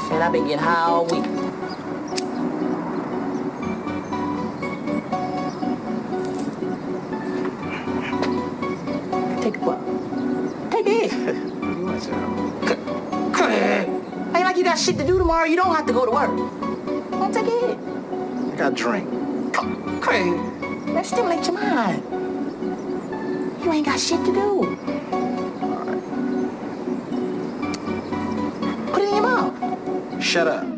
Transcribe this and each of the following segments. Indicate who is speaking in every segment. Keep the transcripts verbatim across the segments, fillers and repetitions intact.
Speaker 1: Man, I've been getting high all week. Take a puff. Take it.
Speaker 2: You want some?
Speaker 1: Craig. Ain't like you got shit to do tomorrow. You don't have to go to work. Don't take it.
Speaker 2: I got a drink.
Speaker 1: Craig, man, stimulate your mind. You ain't got shit to do. Put it in your mouth.
Speaker 2: Shut up.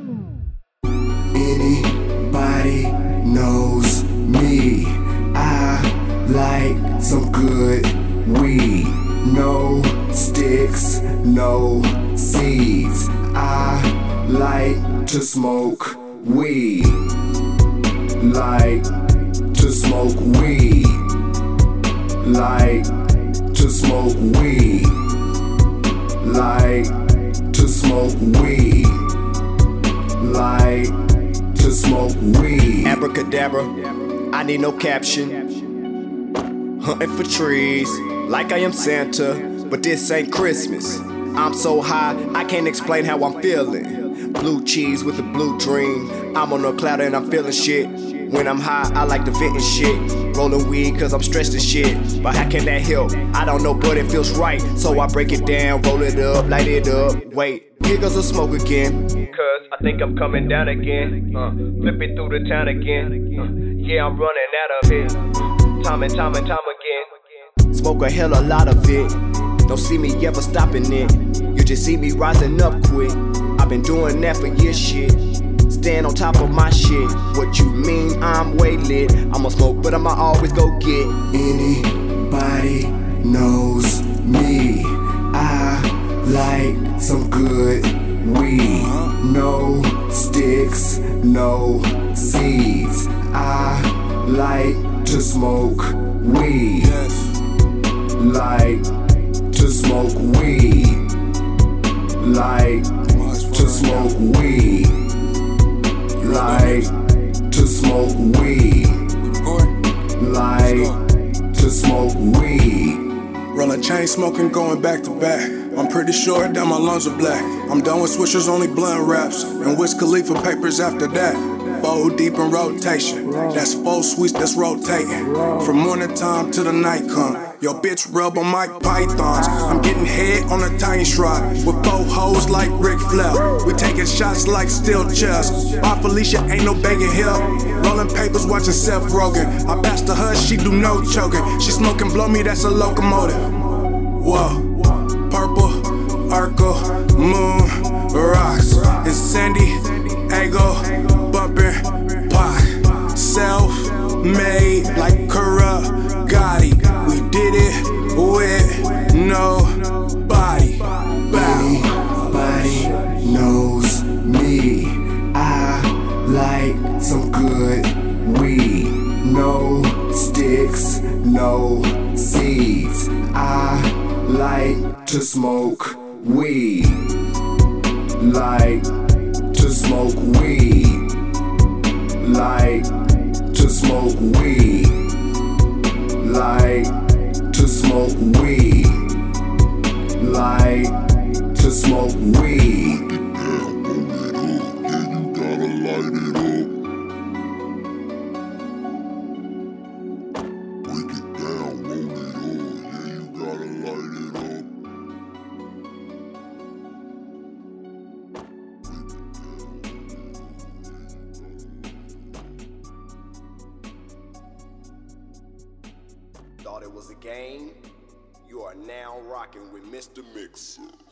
Speaker 3: Anybody knows me. I like some good weed. No sticks, no seeds. I like to smoke weed. Like to smoke weed. Like to smoke weed. Like to smoke weed. Like to smoke weed.
Speaker 4: Abracadabra, I need no caption. Hunting for trees, like I am Santa, but this ain't Christmas. I'm so high, I can't explain how I'm feeling. Blue cheese with a blue dream. I'm on a cloud and I'm feeling shit. When I'm high, I like to vent and shit. Rolling weed cause I'm stressed as shit. But how can that help? I don't know, but it feels right. So I break it down, roll it up, light it up. Wait, here goes the smoke again. Cause I think I'm coming down again. Uh, flipping through the town again. Uh, yeah, I'm running out of it. Time and time and time again. Smoke a hell a lot of it. Don't see me ever stopping it. You just see me rising up quick. I've been doing that for years, shit. Stand on top of my shit. What you mean I'm way lit? I'ma smoke, but I'ma always go get.
Speaker 3: Anybody knows me. I like some good weed. No sticks, no seeds. I like to smoke weed. Like to smoke weed. Like to smoke weed. Like to smoke weed. Like to smoke weed.
Speaker 5: Rolling chain smoking, going back to back. I'm pretty sure that my lungs are black. I'm done with swishers, only blunt raps. And Wiz Khalifa papers after that. Four deep in rotation. That's four sweets that's rotating. From morning time to the night come. Yo bitch rub on Mike Pythons. I'm getting head on a tiny shrine. With four hoes like Ric Flair. We taking shots like steel chests. My Felicia ain't no begging help. Rolling papers watching Seth Rogen. I passed to her, she do no choking. She smoking blow me, that's a locomotive. Whoa. Purple, Urkel, Moon, Rocks. And Sandy, Ego, bumpin', Pac. Self-made like Gotti. We did it with nobody.
Speaker 3: Anybody knows me. I like some good weed. No sticks, no seeds. I like to smoke weed. Like to smoke weed. Like to smoke weed. Like to smoke weed. Like to smoke weed.
Speaker 6: Break it down, roll it up. Yeah, you gotta light it up.
Speaker 4: Thought it was a game? You are now rocking with Mister Mixer.